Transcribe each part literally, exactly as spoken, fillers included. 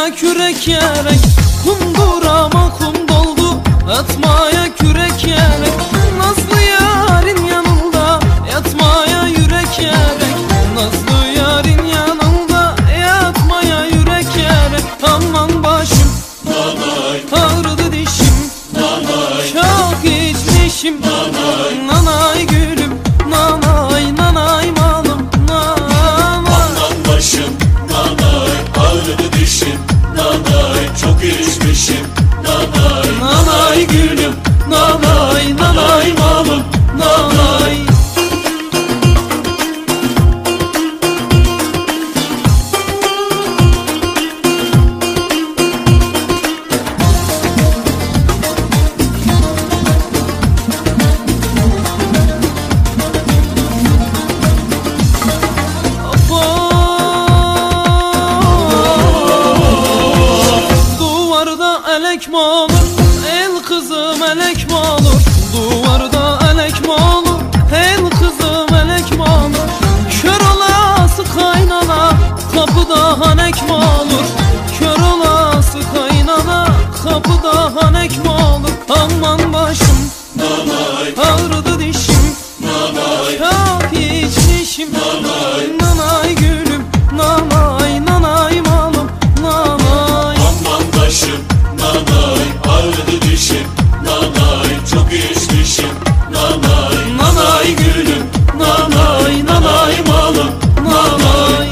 Atmaya kürek yerek kundurama kum doldu. Atmaya kürek yerek nazlı yarın yanında. Yatmaya yürek yerek nazlı yarın yanında. Yatmaya yürek yerek aman başım nanay, ağrıdı dişim nanay, çok içmişim nanay, nanay gülüm nanay, nanay malım nanay. Aman başım nanay, ağrıdı dişim nanay, çok içmişim nanay, nanay gülüm nanay, nanay malım nanay. Elek mi olur, el kızım elek mi olur? Duvarda elek mi olur, el kızım elek mi olur? Kör olası kaynana, kapıda hanek mi olur? Kör olası kaynana, kapıda hanek mi olur? Aman başım nanay, ağrıdı dişim nanay, çok içmişim nanay, nanay gülüm nanay, nanay malım nanay. aman başım nanay, ağrıdı dişim nanay, çok içmişim nanay, Nanay gülüm nanay, nanay malım nanay.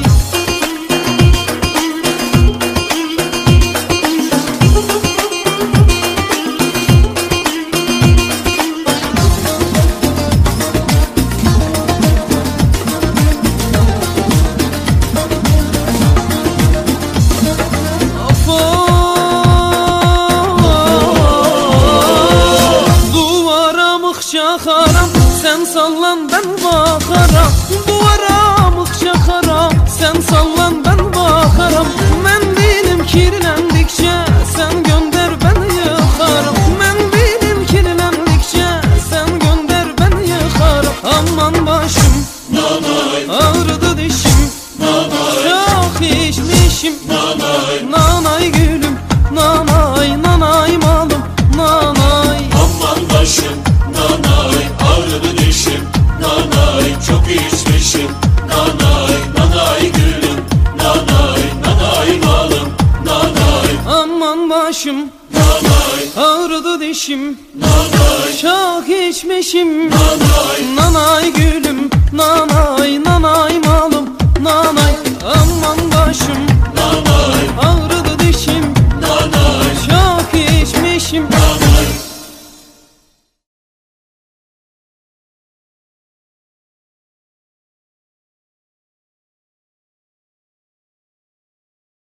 Haram, sen sallan ben bakaram. Duvara mıkça haram, sen sallan ben bakaram. Mendilim kirlendikçe sen gönder ben yıkarım. Mendilim kirlendikçe sen gönder ben yıkarım. Aman başım nanay, ağrıdı dişim nanay, çok içmişim nanay, nanay gülüm nanay, nanay malım nanay. aman başım nanay, ağrıdı dişim nanay, çok içmişim nanay, nanay gülüm nanay, nanay malım nanay. Aman başım nanay, ağrıdı dişim nanay, çok içmişim nanay, nanay gülüm nanay, nanay malım nanay. Aman başım nanay, ağrıdı